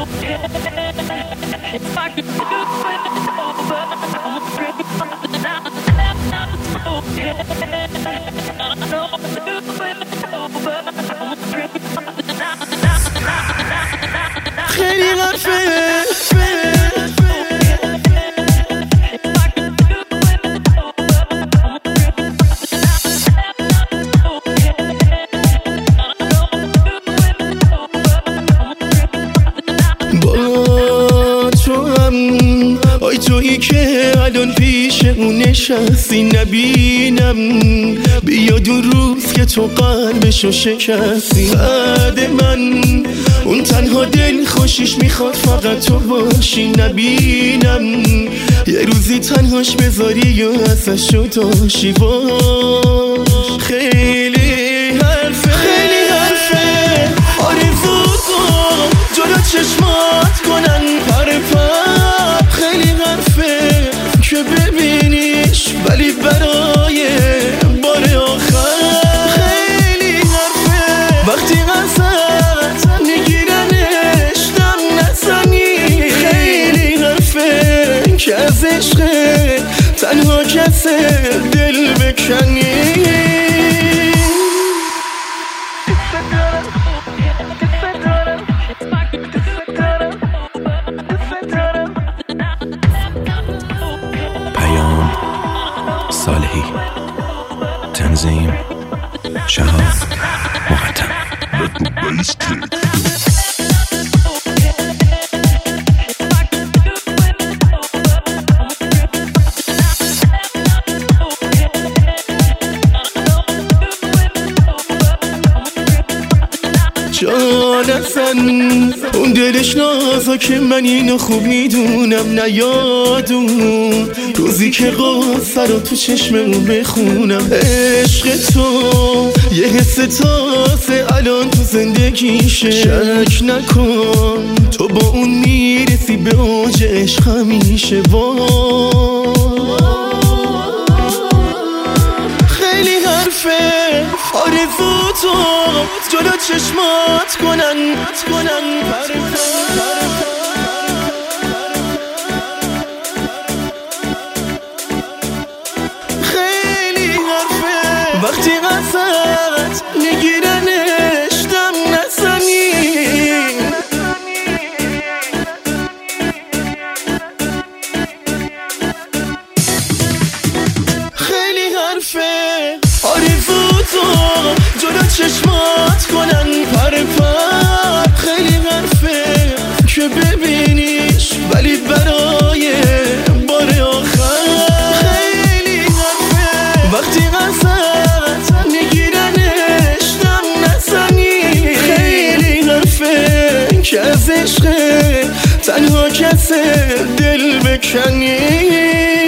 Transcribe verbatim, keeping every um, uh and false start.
خیلی حرفه با تو هم آی تویی که الان پیش اون نشستی نبینم بیا دو روز که تو قلبشو شکستی بعد من اون تنها دل خوشیش میخواد فقط تو باشی نبینم یه روزی تنهاش بذاری و ازشو داشی باش خیلی حرفه خیلی حرفه آرزو کن جلو چشمات کنن پر پر خیلی حرفه که ببینیش ولی برای بار آخر خیلی حرفه وقتی ازت نگیرنش دم نزنی خیلی حرفه که از عشق تنها کسه دل بکنی صالحی تنظیم شهاب مقدم جان اصلا اون دلش نازا که من اینو خوب میدونم نیادون روزی که قصه رو تو چشممون بخونم عشق تو یه حس تازه الان تو زندگیشه شک نکن تو با اون میرسی به اوج عشق همیشه وای خیلی حرفه آرزو تو جلو چشمات کنن کنن پر پر خیلی حرفه وقتی ازت نگیرنش دم نزنی خیلی حرفه آرزو تو جلو چشمات کنن پر پر خیلی حرفه که ببینیش ولی برای بار آخر خیلی حرفه وقتی ازت نگیرنش دم نزنی خیلی حرفه که از عشق تنها کسه دل بکنی